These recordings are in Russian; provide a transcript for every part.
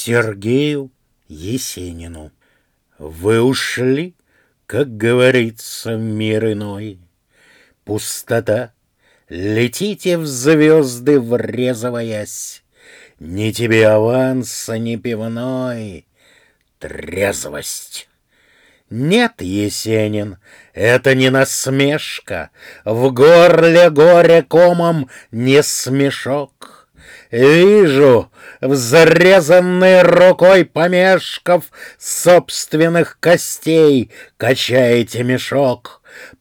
Сергею Есенину. Вы ушли, как говорится, в мир иной. Пустота, летите в звезды, врезываясь. Ни тебе аванса, ни пивной, трезвость. Нет, Есенин, это не насмешка, в горле горе комом не смешок. Вижу, взрезанной рукой помешков собственных костей, качаете мешок.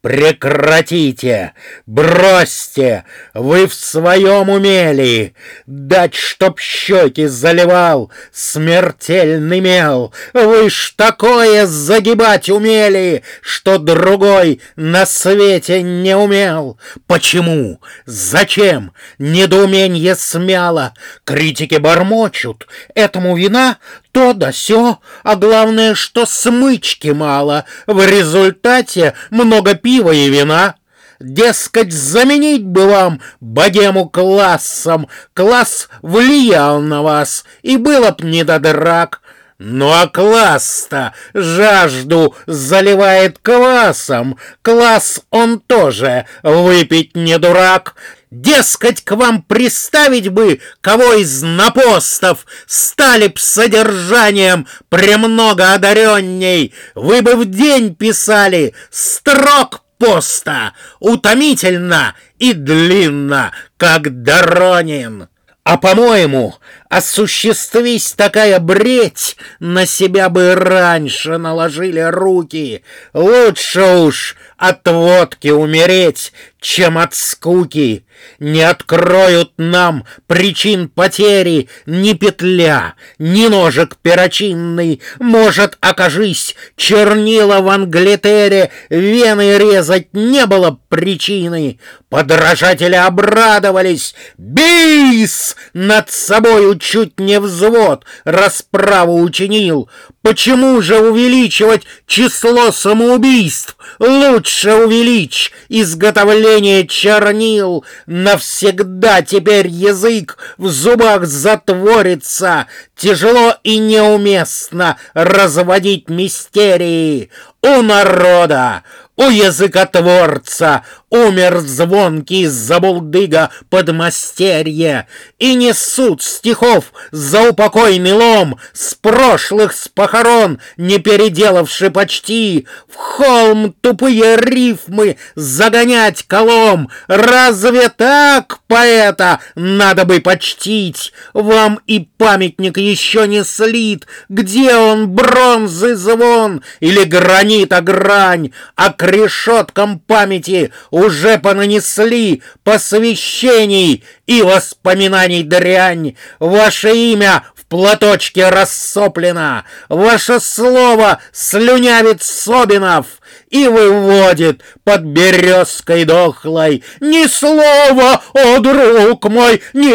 Прекратите, бросьте, вы в своем умели дать, чтоб щеки заливал смертельный мел. Вы ж такое загибать умели, что другой на свете не умел. Почему? Зачем? Недоуменье смяло. Критики бормочут, этому вина то да сё, а главное, что смычки мало. В результате много пива и вина. Дескать, заменить бы вам богему классом. Класс влиял на вас, и было б не до драк. Ну а класс-то жажду заливает квасом. Класс он тоже выпить не дурак. Дескать, к вам приставить бы кого из напостов, стали б содержанием премного одаренней. Вы бы в день писали строк поста, утомительно и длинно, как Доронин. А, по-моему, осуществись такая бредь, на себя бы раньше наложили руки. Лучше уж от водки умереть, чем от скуки. Не откроют нам причин потери ни петля, ни ножик перочинный. Может, окажись, чернила в Англитере вены резать не было причины. Подражатели обрадовались. Бис! Над собою чуть не взвод расправу учинил. Почему же увеличивать число самоубийств? Лучше увеличь изготовление чернил. Навсегда теперь язык в зубах затворится. Тяжело и неуместно разводить мистерии. У народа, у языкотворца умер звонкий забулдыга подмастерье, и несут стихов заупокойный лом с прошлых с похорон, не переделавши почти, в холм тупые рифмы загонять колом. Разве так поэта надо бы почтить? Вам и памятник еще не слит. Где он, бронзы звон или гранита грань? А к решеткам памяти уже понанесли посвящений и воспоминаний дрянь. Ваше имя в платочке рассоплено, ваше слово слюнявит Собинов и выводит под березкой дохлой. Ни слова, о, друг мой, ни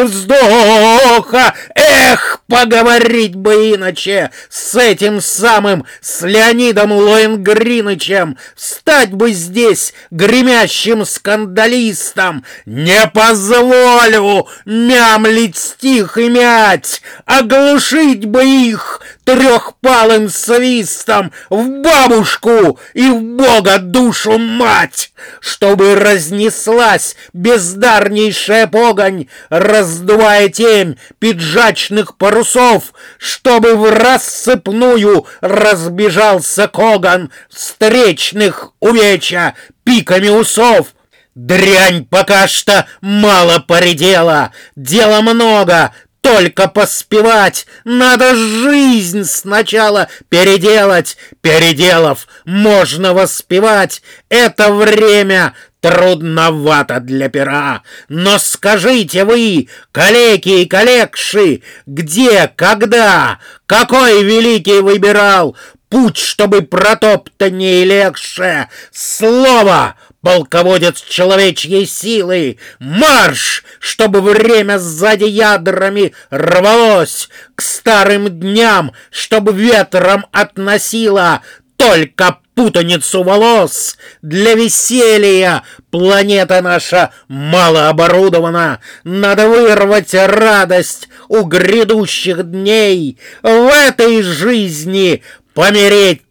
вздоха. Эх, поговорить бы иначе с этим самым, с Леонидом Лоенгринычем. Встать бы здесь гремящим скандалистом. Не позволю мямлить стих и мять. Оглушить бы их трехпалым свистом в бабушку и в Бога душу мать, чтобы разнеслась бездарнейшая погонь, раздувая темь пиджачных парусов, чтобы в рассыпную разбежался коган встречных увечья пиками усов. Дрянь пока что мало поредела, дела много, только поспевать. Надо жизнь сначала переделать. Переделав, можно воспевать. Это время трудновато для пера. Но скажите вы, калеки и калекши, где, когда, какой великий выбирал путь, чтобы протоптаннее легче? Слово! Полководец человечьей силы, марш, чтобы время сзади ядрами рвалось, к старым дням, чтобы ветром относило только путаницу волос. Для веселья планета наша мало оборудована. Надо вырвать радость у грядущих дней. В этой жизни помереть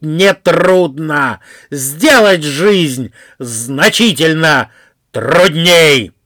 нетрудно, сделать жизнь значительно трудней.